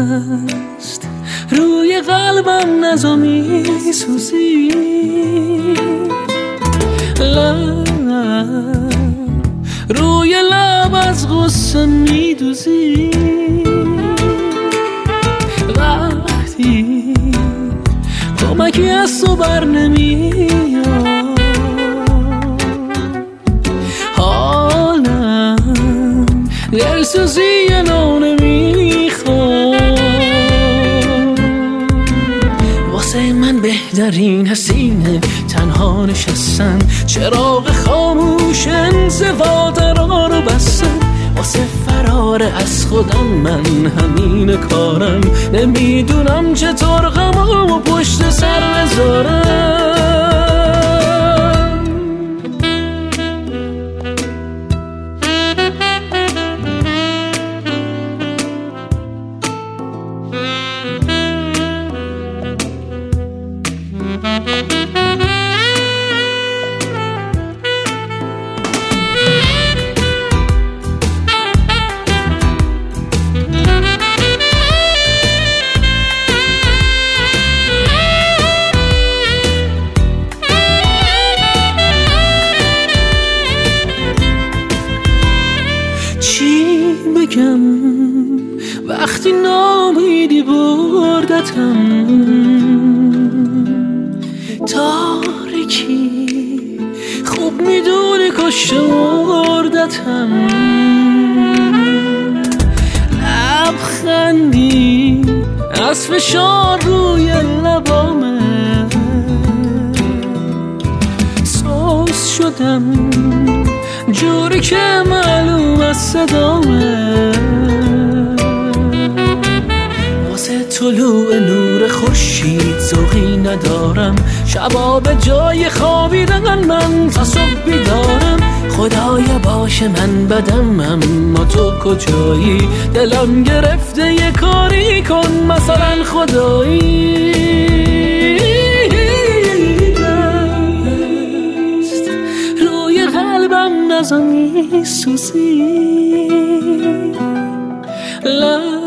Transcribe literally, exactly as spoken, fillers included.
است روی قلبم نزا می سوزی، لب روی لب از غصه می دوزی، وقتی کمکی از تو بر نمیاد حالم دلسوزی نو نمیخواد. واسه من بهترین حسینه تنها نشستن، چراغ خاموش انزوا درا رو بستن. واسه فرار از خودم من همین کارم، نمیدونم چطور غمامو پشت سر بذارم. وقتی نامیدی بردتم، تاریکی خوب میدونی کشته مردتم. لبخندی از فشار روی لبامه، سوز شدم جوری که معلوم از صدامه. واسه طلوع نور خورشید ذوقی ندارم، شبا به جای خوابیدن من تا صبح بیدارم. خدایا باشه من بدم اما تو کجایی، دلم گرفته یه کاری کن مثلا خدایی. روی قلبم نزا می سوزی،